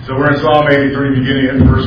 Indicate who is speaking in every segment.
Speaker 1: So we're in Psalm 83, beginning at verse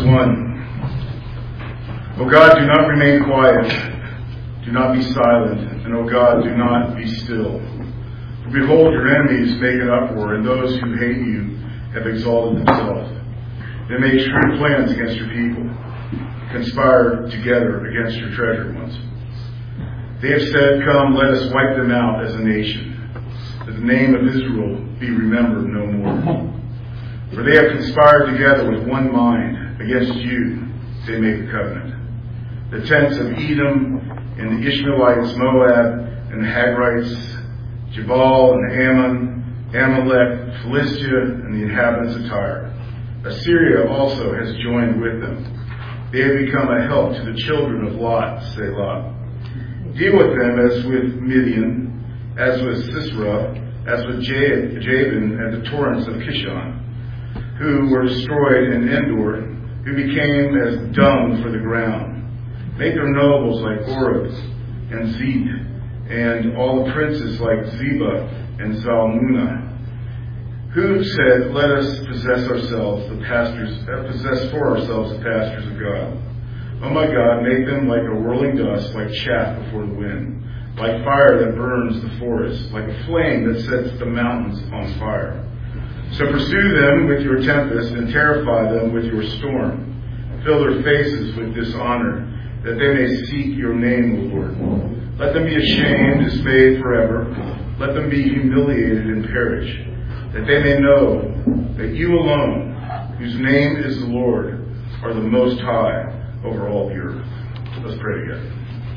Speaker 1: 1. O God, do not remain quiet. Do not be silent. And O God, do not be still. For behold, your enemies make an uproar, and those who hate you have exalted themselves. They make shrewd plans against your people, conspire together against your treasured ones. They have said, come, let us wipe them out as a nation, that the name of Israel be remembered no more. For they have conspired together with one mind. Against you they make a covenant. The tents of Edom and the Ishmaelites, Moab and the Hagrites, Jabal and Ammon, Amalek, Philistia and the inhabitants of Tyre. Assyria also has joined with them. They have become a help to the children of Lot, Selah. Deal with them as with Midian, as with Sisera, as with Jabin and the torrents of Kishon, who were destroyed in Endor, who became as dung for the ground. Make their nobles like Oreb and Zeb, and all the princes like Zeba and Zalmunna, who said, let us possess for ourselves the pastures of God. Oh my God, make them like a whirling dust, like chaff before the wind, like fire that burns the forest, like a flame that sets the mountains on fire. So pursue them with your tempest and terrify them with your storm. Fill their faces with dishonor, that they may seek your name, O Lord. Let them be ashamed, dismayed forever. Let them be humiliated and perish, that they may know that you alone, whose name is the Lord, are the most high over all the earth. Let's pray together.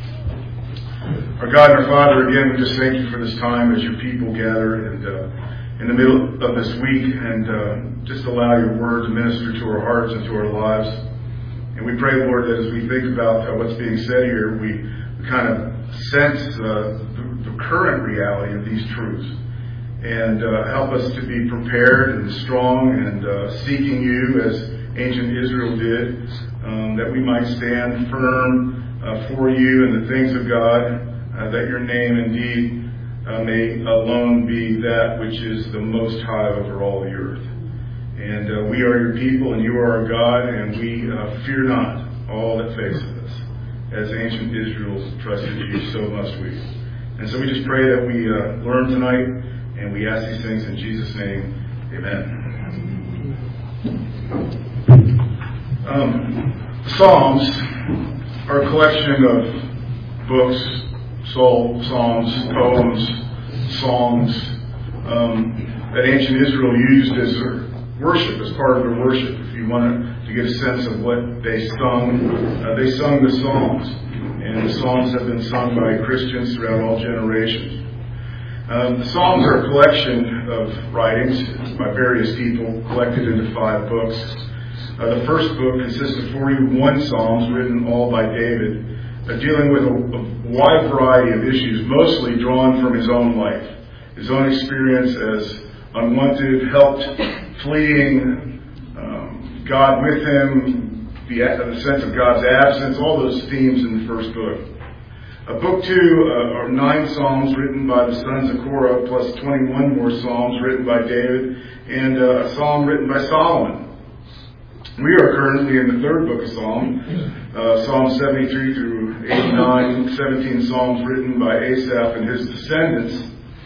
Speaker 1: Our God and our Father, again, we just thank you for this time as your people gather and in the middle of this week, and just allow your word to minister to our hearts and to our lives. And we pray, Lord, that as we think about what's being said here, we kind of sense the current reality of these truths, and help us to be prepared and strong and seeking you as ancient Israel did, that we might stand firm for you and the things of God, that your name indeed may alone be that which is the most high over all the earth. And we are your people, and you are our God, and we fear not all that faces us. As ancient Israel trusted you, so must we. And so we just pray that we learn tonight, and we ask these things in Jesus' name. Amen. Psalms are a collection of books, psalms, poems, songs that ancient Israel used as their worship, as part of their worship. If you wanted to get a sense of what they sung the Psalms. And the Psalms have been sung by Christians throughout all generations. The Psalms are a collection of writings by various people collected into 5 books. The first book consists of 41 Psalms written all by David, dealing with a wide variety of issues, mostly drawn from his own life, his own experience as unwanted, helped, fleeing, God with him, the sense of God's absence, all those themes in the first book. Book 2 are 9 Psalms written by the sons of Korah, plus 21 more Psalms written by David, and a Psalm written by Solomon. We are currently in the 3rd book of Psalm 73 through 89, 17 Psalms written by Asaph and his descendants.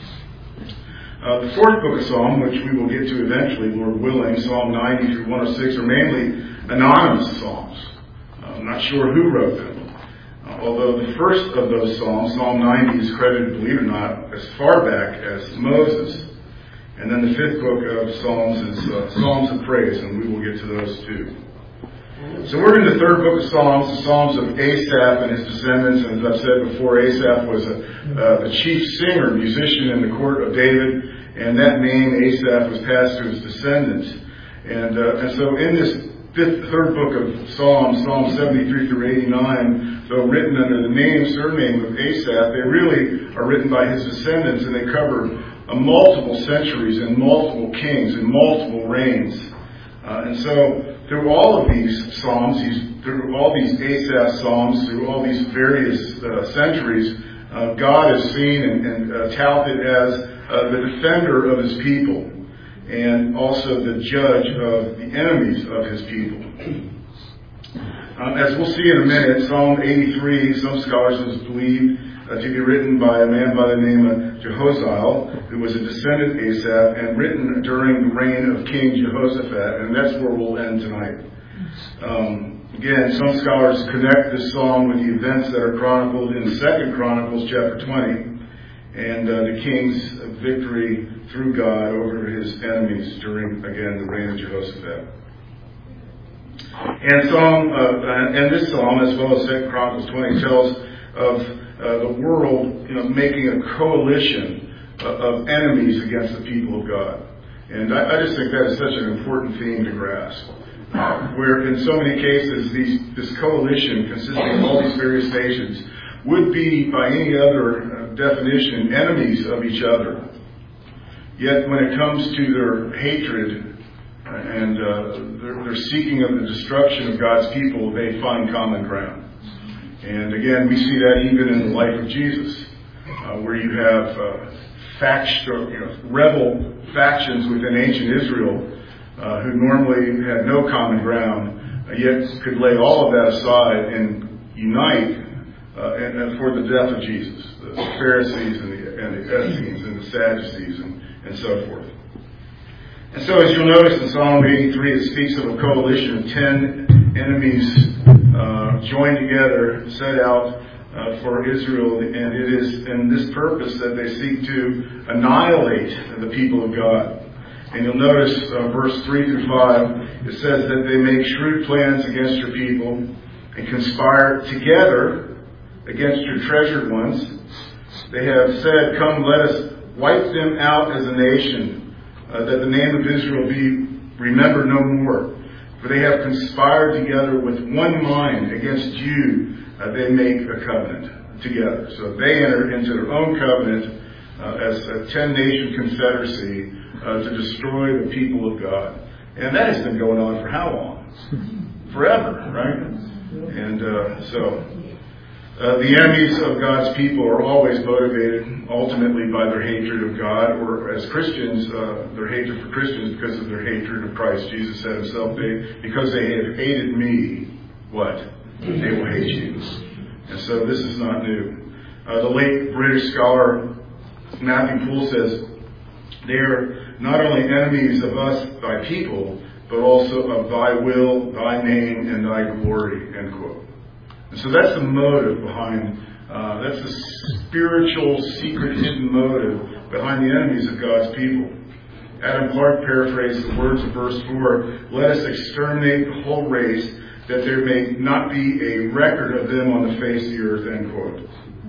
Speaker 1: The 4th book of Psalm, which we will get to eventually, Lord willing, Psalm 90 through 106, are mainly anonymous Psalms. I'm not sure who wrote them. Although the first of those Psalms, Psalm 90, is credited, believe it or not, as far back as Moses. And then the 5th book of Psalms is Psalms of Praise, and we will get to those too. So we're in the 3rd book of Psalms, the Psalms of Asaph and his descendants. And as I've said before, Asaph was the chief singer, musician in the court of David, and that name, Asaph, was passed to his descendants. And so in this 3rd book of Psalms, Psalm 73 through 89, though written under the surname of Asaph, they really are written by his descendants, and they cover multiple centuries and multiple kings and multiple reigns. And so through all of these Psalms, through all these Asaph Psalms, through all these various centuries, God is seen and touted as the defender of his people. and also the judge of the enemies of his people. As we'll see in a minute, Psalm 83, some scholars believe to be written by a man by the name of Jehoshaphat, who was a descendant of Asaph, and written during the reign of King Jehoshaphat, and that's where we'll end tonight. Again, some scholars connect this psalm with the events that are chronicled in 2 Chronicles chapter 20, and the king's victory through God over his enemies during, again, the reign of Jehoshaphat. And this psalm, as well as 2 Chronicles 20, tells of the world, making a coalition of enemies against the people of God. And I just think that is such an important theme to grasp. Where in so many cases this coalition consisting of all these various nations would be, by any other definition, enemies of each other. Yet when it comes to their hatred and their seeking of the destruction of God's people, they find common ground. And again, we see that even in the life of Jesus, where you have rebel factions within ancient Israel who normally had no common ground, yet could lay all of that aside and unite and for the death of Jesus, the Pharisees and the Essenes and the Sadducees and so forth. And so as you'll notice in Psalm 83, it speaks of a coalition of 10 enemies joined together, set out for Israel, and it is in this purpose that they seek to annihilate the people of God. And you'll notice verse 3 through 5, it says that they make shrewd plans against your people and conspire together against your treasured ones. They have said, come, let us wipe them out as a nation, that the name of Israel be remembered no more. For they have conspired together with one mind against you. They make a covenant together. So they enter into their own covenant as a 10-nation confederacy to destroy the people of God. And that has been going on for how long? Forever, right? And the enemies of God's people are always motivated ultimately by their hatred of God, or as Christians, their hatred for Christians because of their hatred of Christ. Jesus said himself, because they have hated me, what? They will hate you. And so this is not new. The late British scholar Matthew Poole says, they are not only enemies of us, thy people, but also of thy will, thy name, and thy glory, end quote. And so that's the motive behind, that's the spiritual, secret, hidden motive behind the enemies of God's people. Adam Clarke paraphrased the words of verse 4, let us exterminate the whole race, that there may not be a record of them on the face of the earth, end quote.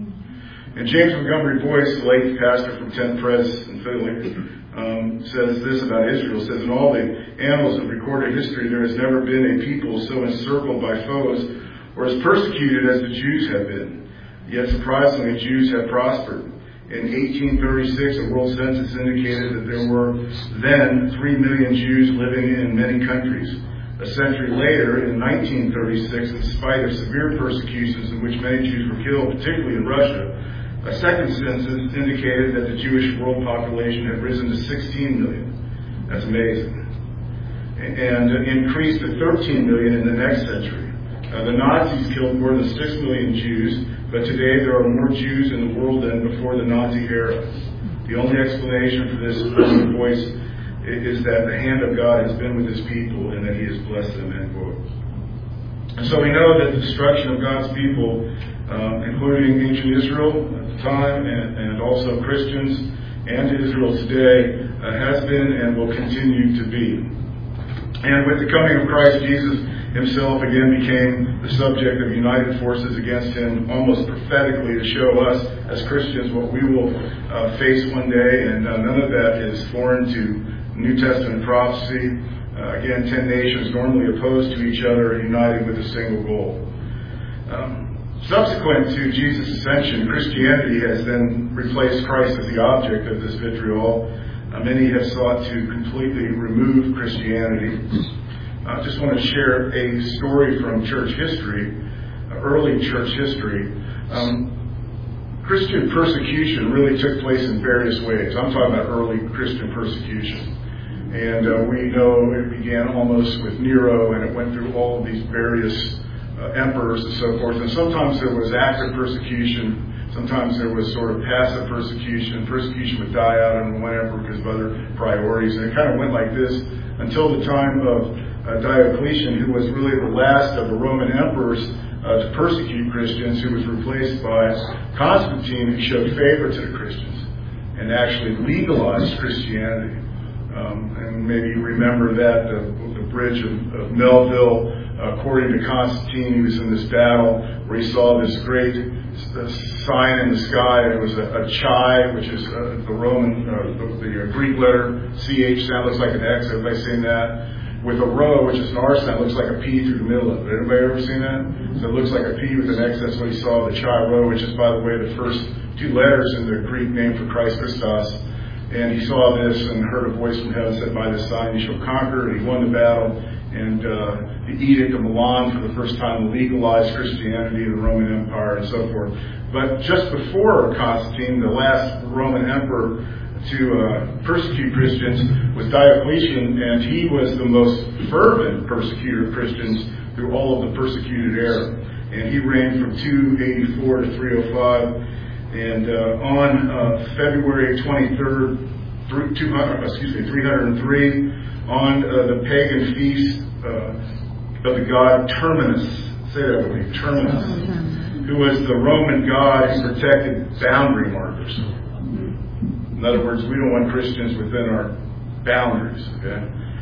Speaker 1: And James Montgomery Boyce, the late pastor from Tent Pres in Philly, says this about Israel, says, in all the annals of recorded history, there has never been a people so encircled by foes or as persecuted as the Jews have been. Yet surprisingly, Jews have prospered. In 1836, a world census indicated that there were then 3 million Jews living in many countries. A century later, in 1936, in spite of severe persecutions in which many Jews were killed, particularly in Russia, a second census indicated that the Jewish world population had risen to 16 million. That's amazing. And increased to 13 million in the next century. The Nazis killed more than 6 million Jews, but today there are more Jews in the world than before the Nazi era. The only explanation for this voice is that the hand of God has been with his people and that he has blessed them, end quote. And so we know that the destruction of God's people, including ancient Israel at the time and also Christians and Israel today, has been and will continue to be. And with the coming of Christ, Jesus himself again became the subject of united forces against him, almost prophetically, to show us as Christians what we will face one day. And none of that is foreign to New Testament prophecy. Again, 10 nations normally opposed to each other, united with a single goal. Subsequent to Jesus' ascension, Christianity has then replaced Christ as the object of this vitriol. Many have sought to completely remove Christianity. I just want to share a story from church history, early church history. Christian persecution really took place in various ways. I'm talking about early Christian persecution. And we know it began almost with Nero, and it went through all of these various emperors and so forth. And sometimes there was active persecution. Sometimes there was sort of passive persecution. Persecution would die out on one emperor because of other priorities. And it kind of went like this until the time of Diocletian, who was really the last of the Roman emperors to persecute Christians, who was replaced by Constantine, who showed favor to the Christians and actually legalized Christianity. And maybe you remember that, the bridge of Melville, according to Constantine, he was in this battle where he saw this great sign in the sky. It was a chi, which is the Roman, the Greek letter, CH sound, looks like an X, everybody seen that? With a rho, which is an R sound, looks like a P through the middle of it. Anybody ever seen that? So it looks like a P with an X, that's what he saw, the chi rho, which is, by the way, the first two letters in the Greek name for Christ Christos. And he saw this and heard a voice from heaven said, by this sign you shall conquer. And he won the battle. And the Edict of Milan for the first time legalized Christianity in the Roman Empire and so forth. But just before Constantine, the last Roman emperor to persecute Christians was Diocletian, and he was the most fervent persecutor of Christians through all of the persecuted era. And he reigned from 284 to 305. And on February 23rd, 303, on the pagan feast of the god Terminus, say that with me, Terminus, who was the Roman god who protected boundary markers. In other words, we don't want Christians within our boundaries. Okay?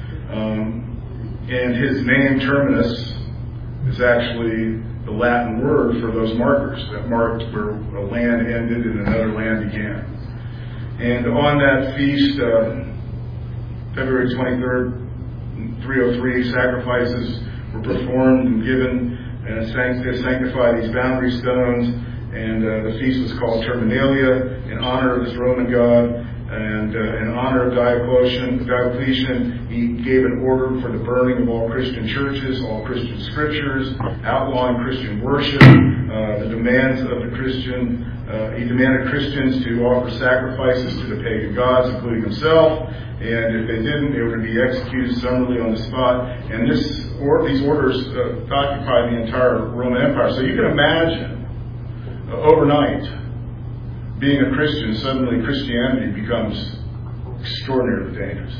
Speaker 1: And his name, Terminus, is actually the Latin word for those markers that marked where a land ended and another land began. And on that feast, February 23rd, 303, sacrifices were performed and given and sanctify these boundary stones. And the feast was called Terminalia in honor of this Roman god. And in honor of Diocletian, he gave an order for the burning of all Christian churches, all Christian scriptures, outlawing Christian worship, the demands of the Christian. He demanded Christians to offer sacrifices to the pagan gods, including himself. And if they didn't, they were to be executed summarily on the spot. And these orders occupied the entire Roman Empire. So you can imagine, overnight, being a Christian, suddenly Christianity becomes extraordinarily dangerous.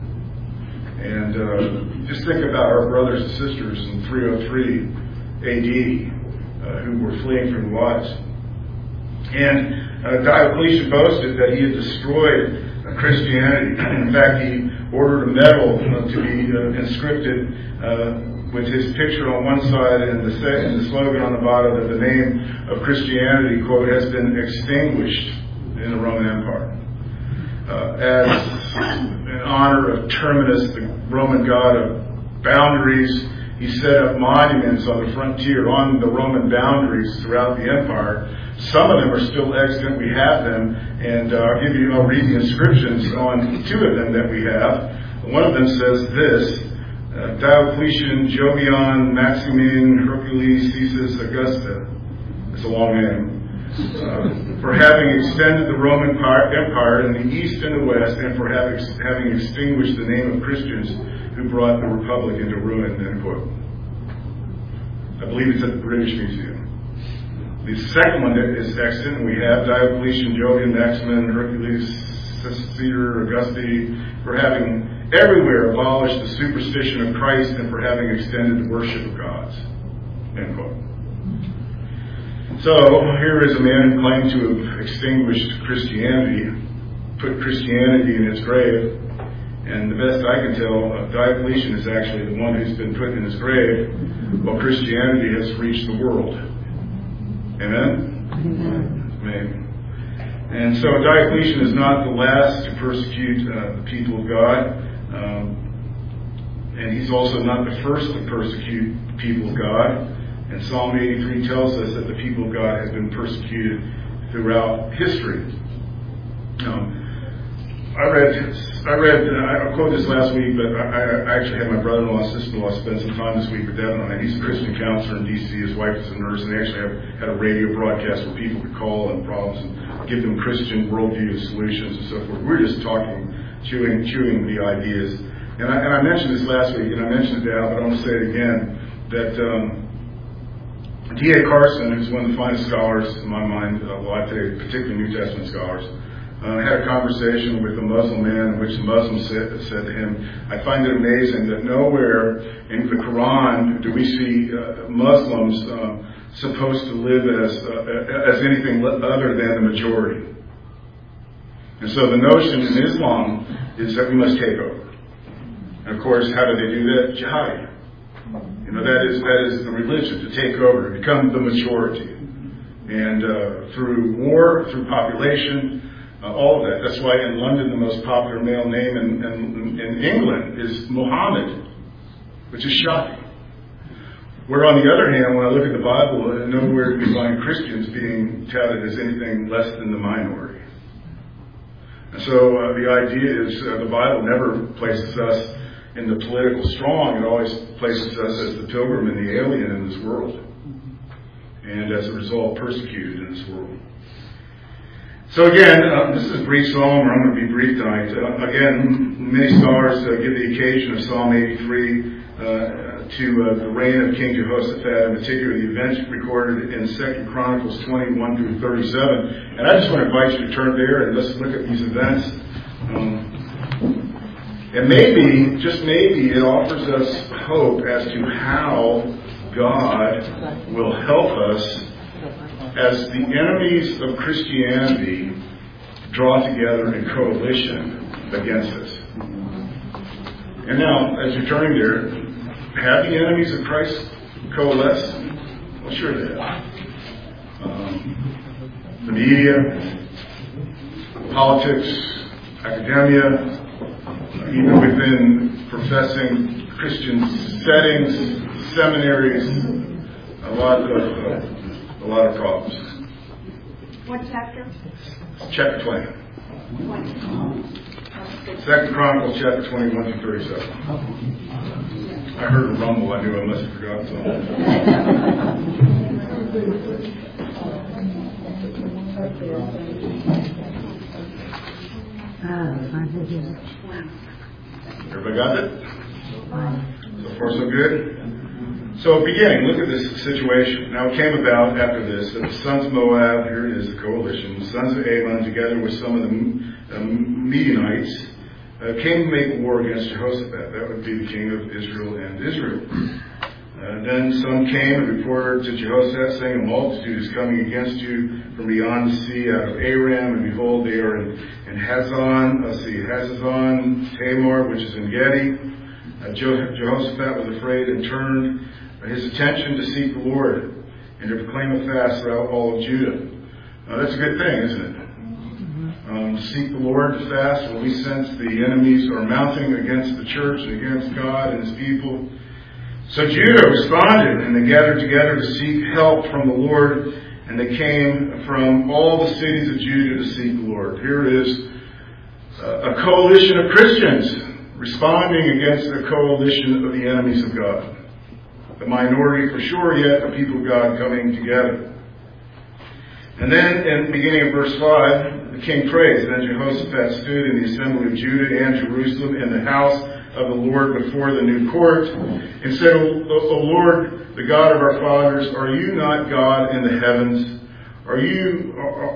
Speaker 1: And just think about our brothers and sisters in 303 AD who were fleeing from the wives. And Diocletian boasted that he had destroyed Christianity. In fact, he ordered a medal to be inscripted with his picture on one side and the slogan on the bottom that the name of Christianity, quote, has been extinguished in the Roman Empire. As in honor of Terminus, the Roman god of boundaries, he set up monuments on the frontier, on the Roman boundaries throughout the empire. Some of them are still extant. We have them. And I'll read the inscriptions on two of them that we have. One of them says this: Diocletian, Jovian, Maximin, Hercules, Caesar, Augusta. It's a long name. For having extended the Roman Empire in the east and the west, and for having extinguished the name of Christians who brought the Republic into ruin, end quote. I believe it's at the British Museum. The second one that is extant, we have Diocletian, Jovian, Maximin, Hercules, Caesar, Augusti, for having everywhere abolished the superstition of Christ and for having extended the worship of gods. End quote. So here is a man who claimed to have extinguished Christianity, put Christianity in its grave, and the best I can tell, Diocletian is actually the one who's been put in his grave, while Christianity has reached the world. Amen? Amen. And so Diocletian is not the last to persecute the people of God. And he's also not the first to persecute the people of God. And Psalm 83 tells us that the people of God have been persecuted throughout history. I quoted this last week, but I actually had my brother-in-law and sister-in-law spend some time this week with Devin on it. He's a Christian counselor in D.C. His wife is a nurse, and they actually had a radio broadcast where people could call and problems and give them Christian worldview solutions and so forth. We were just talking chewing the ideas. And I mentioned this last week, and I mentioned it now, but I want to say it again, that D.A. Carson, who's one of the finest scholars in my mind, I'd say particularly New Testament scholars, had a conversation with a Muslim man in which the Muslim said to him, I find it amazing that nowhere in the Quran do we see Muslims supposed to live as anything other than the majority. And so the notion in Islam is that we must take over. And of course, how do they do that? Jihad. That is the religion, to take over, to become the majority. And through war, through population, all of that. That's why in London the most popular male name in England is Muhammad, which is shocking. Where on the other hand, when I look at the Bible, nowhere do we find Christians being touted as anything less than the minority. And so the idea is the Bible never places us in the political strong. It always places us as the pilgrim and the alien in this world. And as a result, persecuted in this world. So again, this is a brief psalm, or I'm going to be brief tonight. Again, many scholars give the occasion of Psalm 83 to the reign of King Jehoshaphat, in particular the events recorded in 2 Chronicles 21 through 37. And I just want to invite you to turn there and let's look at these events. And maybe, just maybe, it offers us hope as to how God will help us as the enemies of Christianity draw together in coalition against us. And now, as you're turning there, have the enemies of Christ coalesce? Well, sure they have. The media, politics, academia, even within professing Christian settings, seminaries, a lot of problems.
Speaker 2: What chapter?
Speaker 1: Chapter 20. 2 Chronicles chapter 21 to 37. I heard a rumble. I knew I must have forgotten something. Everybody got it? So far, so good? So beginning, look at this situation. Now it came about after this that the sons of Moab, here it is, the coalition, the sons of Ammon, together with some of the Midianites, came to make war against Jehoshaphat. That would be the king of Israel and Israel. Then some came and reported to Jehoshaphat, saying, a multitude is coming against you from beyond the sea, out of Aram, and behold, they are in Hazazon Tamar, which is in Gedi. Jehoshaphat was afraid and turned his attention to seek the Lord and to proclaim a fast throughout all of Judah. That's a good thing, isn't it? Seek the Lord to fast when we sense the enemies are mounting against the church and against God and His people. So Judah responded, and they gathered together to seek help from the Lord, and they came from all the cities of Judah to seek the Lord. Here is a coalition of Christians responding against a coalition of the enemies of God. The minority for sure, yet the people of God coming together. And then, in the beginning of verse 5, the king prays. Then Jehoshaphat stood in the assembly of Judah and Jerusalem in the house of the Lord before the new court, and said, O Lord, the God of our fathers, are you not God in the heavens? Are you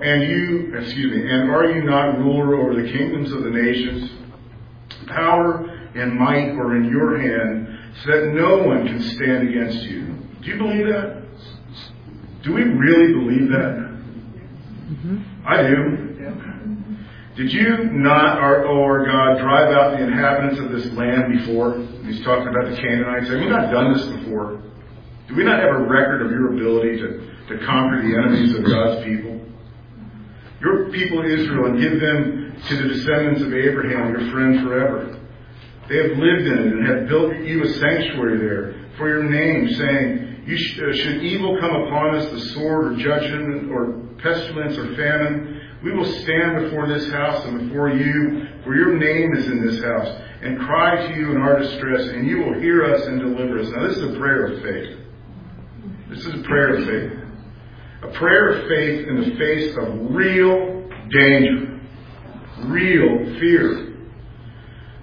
Speaker 1: not ruler over the kingdoms of the nations? Power and might are in your hand, so that no one can stand against you. Do you believe that? Do we really believe that? Mm-hmm. I do. Did you not, our God, drive out the inhabitants of this land before? He's talking about the Canaanites. Have we not done this before? Do we not have a record of your ability to conquer the enemies of God's people? Your people Israel, and give them to the descendants of Abraham, your friend forever. They have lived in it and have built you a sanctuary there for your name, saying, should evil come upon us, the sword or judgment or pestilence or famine, we will stand before this house and before you, for your name is in this house, and cry to you in our distress, and you will hear us and deliver us. Now this is a prayer of faith. This is a prayer of faith. A prayer of faith in the face of real danger, real fear.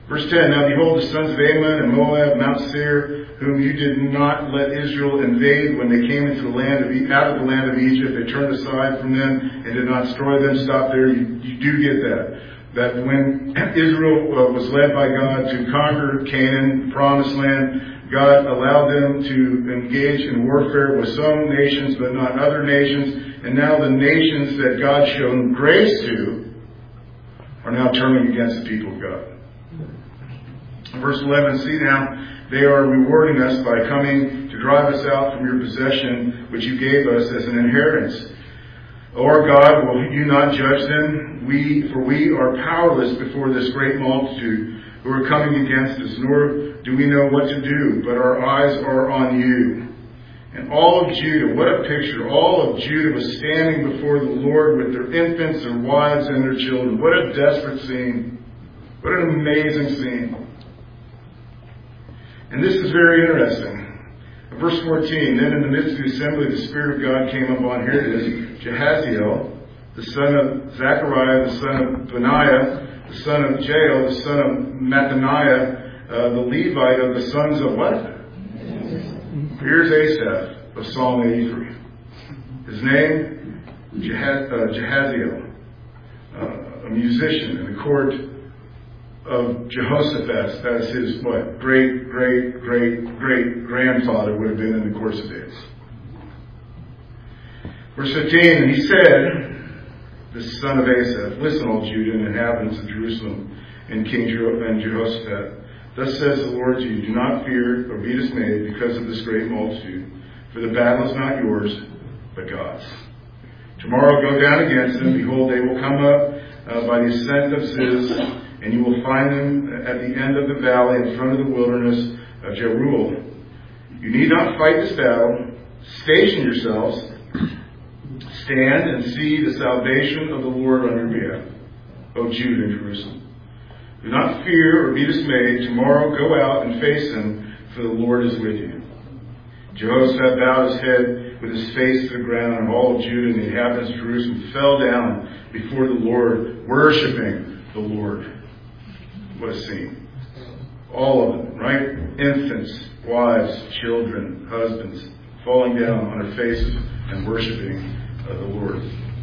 Speaker 1: Verse 10, now behold, the sons of Ammon and Moab, Mount Seir, whom you did not let Israel invade when they came into the land of out of the land of Egypt. They turned aside from them and did not destroy them. Stop there. You do get that. That when Israel was led by God to conquer Canaan, the promised land, God allowed them to engage in warfare with some nations, but not other nations. And now the nations that God shown grace to are now turning against the people of God. Verse 11, see now, they are rewarding us by coming to drive us out from your possession, which you gave us as an inheritance. O our God, will you not judge them? For we are powerless before this great multitude who are coming against us, nor do we know what to do, but our eyes are on you. And all of Judah, what a picture, all of Judah was standing before the Lord with their infants, their wives, and their children. What a desperate scene. What an amazing scene. And this is very interesting. Verse 14, then in the midst of the assembly, the Spirit of God came upon, here it is, Jehaziel, the son of Zechariah, the son of Benaiah, the son of Jael, the son of Mattaniah, the Levite of the sons of what? Here's Asaph of Psalm 83. His name, Jehaziel, a musician in the court of Jehoshaphat. That is his, great-great-great-great-grandfather would have been in the course of days. Verse 15, and he said, the son of Asaph, listen, all Judah and inhabitants of Jerusalem and King Jehoshaphat. Thus says the Lord to you, do not fear or be dismayed because of this great multitude, for the battle is not yours, but God's. Tomorrow go down against them. Behold, they will come up by the ascent of Ziz, and you will find them at the end of the valley in front of the wilderness of Jeruel. You need not fight this battle. Station yourselves. Stand and see the salvation of the Lord on your behalf, O Judah and Jerusalem. Do not fear or be dismayed. Tomorrow go out and face him, for the Lord is with you. Jehoshaphat bowed his head with his face to the ground, and all of Judah and the inhabitants of Jerusalem fell down before the Lord, worshiping the Lord. What a scene. All of them, right? Infants, wives, children, husbands, falling down on their faces and worshiping the Lord.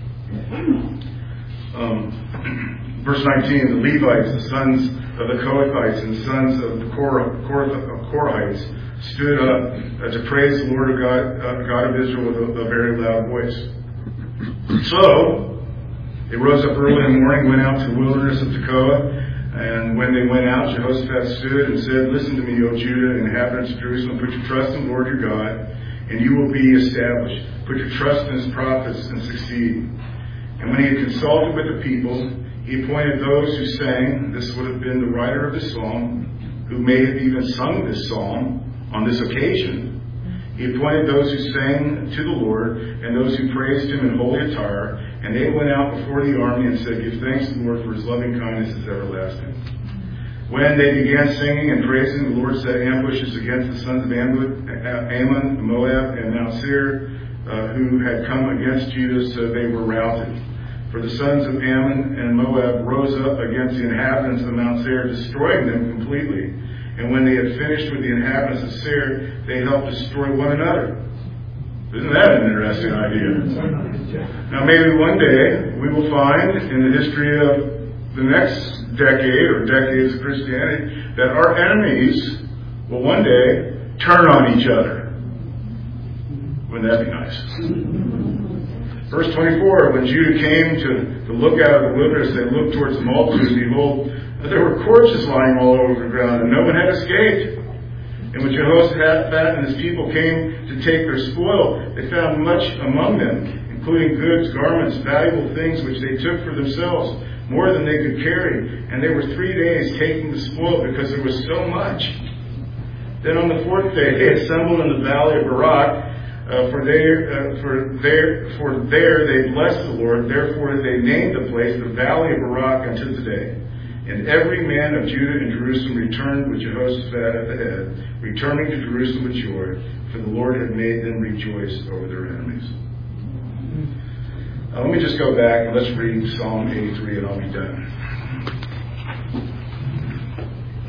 Speaker 1: Verse 19, the Levites, the sons of the Kohathites and the sons of the Korahites stood up to praise the Lord God of Israel with a very loud voice. So, they rose up early in the morning, went out to the wilderness of Tekoa, and when they went out, Jehoshaphat stood and said, listen to me, O Judah and inhabitants of Jerusalem, put your trust in the Lord your God, and you will be established. Put your trust in his prophets and succeed. And when he had consulted with the people, he appointed those who sang. This would have been the writer of this psalm, who may have even sung this psalm on this occasion. He appointed those who sang to the Lord and those who praised him in holy attire. And they went out before the army and said, give thanks to the Lord, for his loving kindness is everlasting. When they began singing and praising, the Lord set ambushes against the sons of Ammon, Moab, and Mount Seir, who had come against Judah, so they were routed. For the sons of Ammon and Moab rose up against the inhabitants of Mount Seir, destroying them completely. And when they had finished with the inhabitants of Seir, they helped destroy one another. Isn't that an interesting idea? Now maybe one day we will find in the history of the next decade or decades of Christianity that our enemies will one day turn on each other. Wouldn't that be nice? Verse 24, when Judah came to look out of the wilderness, they looked towards the multitude, and behold, there were corpses lying all over the ground, and no one had escaped. And when Jehoshaphat and his people came to take their spoil, they found much among them, including goods, garments, valuable things which they took for themselves, more than they could carry. And they were 3 days taking the spoil because there was so much. Then on the fourth day they assembled in the valley of Barak, for there they blessed the Lord. Therefore they named the place the valley of Barak unto today. And every man of Judah and Jerusalem returned with Jehoshaphat at the head, returning to Jerusalem with joy, for the Lord had made them rejoice over their enemies. Let me just go back and let's read Psalm 83 and I'll be done.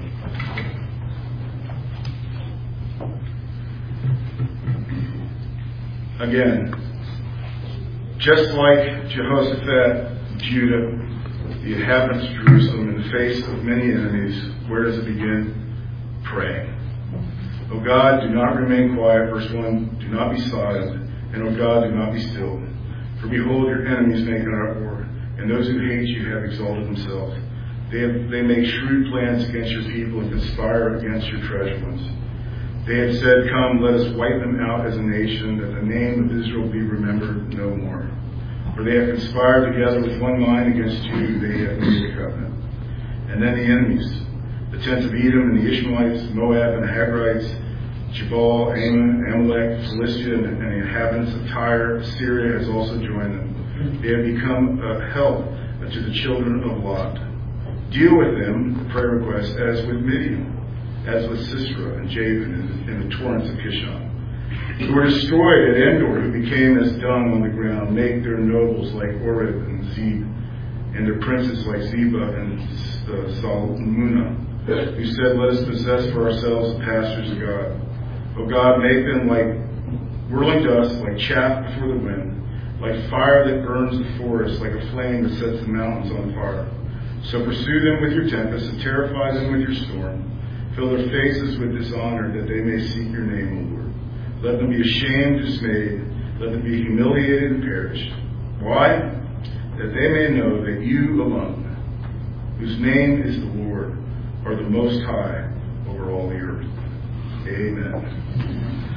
Speaker 1: Again, just like Jehoshaphat, Judah, the inhabitants of Jerusalem, in the face of many enemies, where does it begin? Pray. O God, do not remain quiet. Verse 1, do not be silent. And O God, do not be still. For behold, your enemies make an uproar, and those who hate you have exalted themselves. They make shrewd plans against your people and conspire against your treasured ones. They have said, come, let us wipe them out as a nation, that the name of Israel be remembered no more. For they have conspired together with one mind against you, they have made a covenant. And then the enemies, the tents of Edom and the Ishmaelites, Moab and the Hagrites, Jabal, Ammon, Amalek, Philistia, and the inhabitants of Tyre, Syria has also joined them. They have become a help to the children of Lot. Deal with them, the prayer request, as with Midian, as with Sisera and Jabin and the torrents of Kishon, who were destroyed at Endor, who became as dung on the ground. Make their nobles like Oreb and Zeb, and their princes like Zebah and Salmunna, who said, let us possess for ourselves the pastures of God. O God, make them like whirling dust, like chaff before the wind, like fire that burns the forest, like a flame that sets the mountains on fire. So pursue them with your tempest and terrify them with your storm. Fill their faces with dishonor, that they may seek your name, O Lord. Let them be ashamed, dismayed. Let them be humiliated and perish. Why? That they may know that you alone, whose name is the Lord, are the Most High over all the earth. Amen.